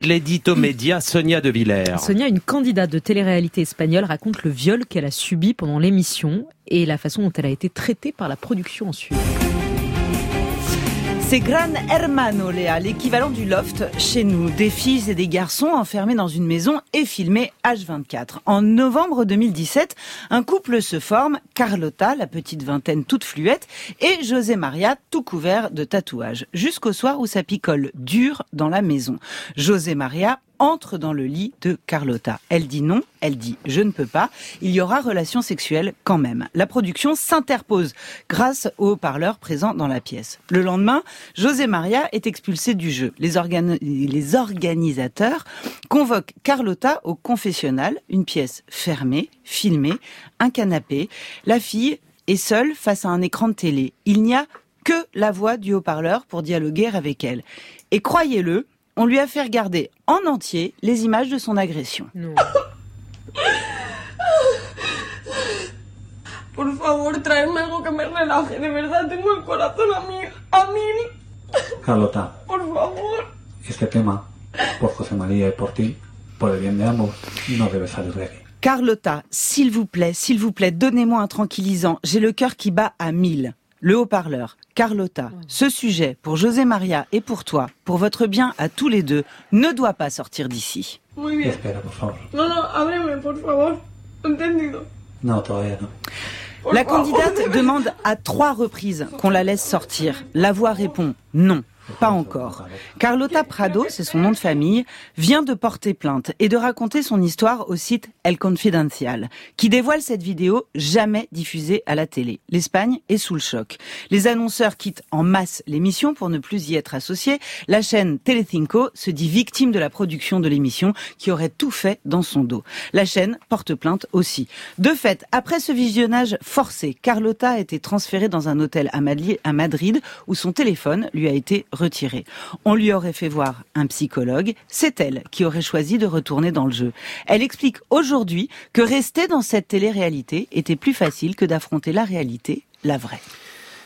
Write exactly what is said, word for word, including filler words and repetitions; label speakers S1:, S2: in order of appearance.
S1: L'édito média Sonia De Villers.
S2: Sonia, une candidate de télé-réalité espagnole, raconte le viol qu'elle a subi pendant l'émission et la façon dont elle a été traitée par la production ensuite.
S3: C'est Gran Hermano, Léa, l'équivalent du loft chez nous. Des filles et des garçons enfermés dans une maison et filmés H vingt-quatre. En novembre deux mille dix-sept, un couple se forme, Carlota, la petite vingtaine toute fluette, et José Maria, tout couvert de tatouages. Jusqu'au soir où ça picole dur dans la maison. José Maria entre dans le lit de Carlota. Elle dit non, elle dit « je ne peux pas », il y aura relation sexuelle quand même. La production s'interpose grâce aux haut-parleurs présents dans la pièce. Le lendemain, José Maria est expulsé du jeu. Les, organ... Les organisateurs convoquent Carlota au confessionnal, une pièce fermée, filmée, un canapé. La fille est seule face à un écran de télé. Il n'y a que la voix du haut-parleur pour dialoguer avec elle. Et croyez-le, on lui a fait regarder en entier les images de son agression.
S2: Non.
S4: Por favor, traerme algo que me relaje. De verdad, tengo el corazón a mil. A mil.
S5: Carlota.
S4: Por favor.
S5: Este tema, por José María y por ti, por el bien de ambos, no debe salir de aquí.
S3: Carlota, s'il vous plaît, s'il vous plaît, donnez-moi un tranquillisant. J'ai le cœur qui bat à mille. Le haut-parleur, Carlota, ce sujet, pour José Maria et pour toi, pour votre bien à tous les deux, ne doit pas sortir d'ici.
S4: Muy bien.
S5: Espera, por favor.
S4: No, no, ábreme, por favor. ¿Entendido?
S5: No, todavía no.
S4: Por
S3: La
S4: favor.
S3: candidate demande à trois reprises qu'on la laisse sortir. La voix répond non. Pas encore. Carlota Prado, c'est son nom de famille, vient de porter plainte et de raconter son histoire au site El Confidencial, qui dévoile cette vidéo jamais diffusée à la télé. L'Espagne est sous le choc. Les annonceurs quittent en masse l'émission pour ne plus y être associés. La chaîne Telecinco se dit victime de la production de l'émission qui aurait tout fait dans son dos. La chaîne porte plainte aussi. De fait, après ce visionnage forcé, Carlota a été transférée dans un hôtel à Madrid où son téléphone lui a été retiré. On lui aurait fait voir un psychologue. C'est elle qui aurait choisi de retourner dans le jeu. Elle explique aujourd'hui que rester dans cette télé-réalité était plus facile que d'affronter la réalité, la vraie.